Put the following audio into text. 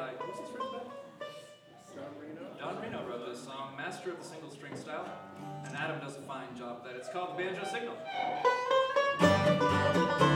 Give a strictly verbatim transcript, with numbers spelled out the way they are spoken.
by, who's this written by? Don Reno. Don Reno wrote this song, master of the single string style, and Adam does a fine job of that. It's called Banjo Signal.